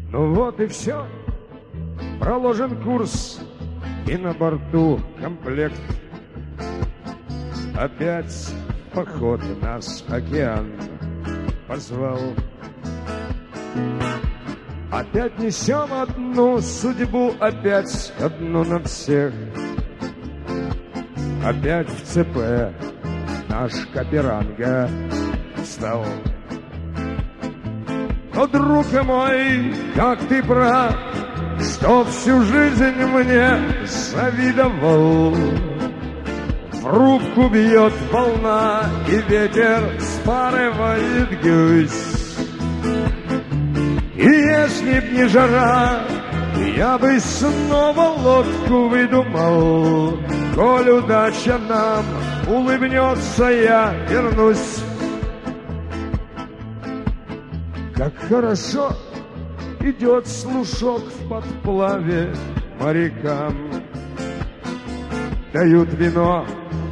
Ну вот и все. Проложен курс, и на борту комплект. Опять в поход нас океан позвал. Опять несем одну судьбу, опять одну на всех. Опять в ЦП наш Каперанга встал. Но, друг мой, как ты прав, что всю жизнь мне завидовал. В рубку бьет волна, и ветер спарывает гусь. И если б не жара, я бы снова лодку выдумал. Коль удача нам улыбнется, я вернусь. Как хорошо идет слушок в подплаве морякам. Дают вино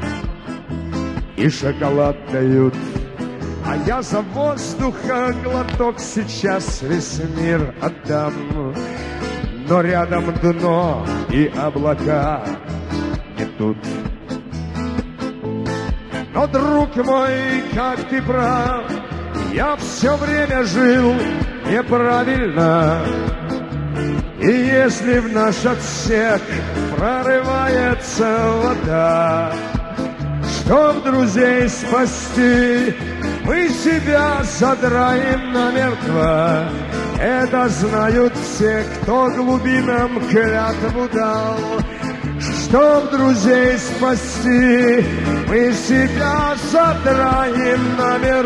и шоколад дают, а я за воздуха глоток сейчас весь мир отдам. Но рядом дно и облака не тут. Но, друг мой, как ты прав, я все время жил неправильно. И если в наш отсек прорывается вода, чтоб друзей спасти, мы себя задраем намертво. Это знают все, кто глубинам клятву дал. Чтоб друзей спасти, мы себя задраем намертво.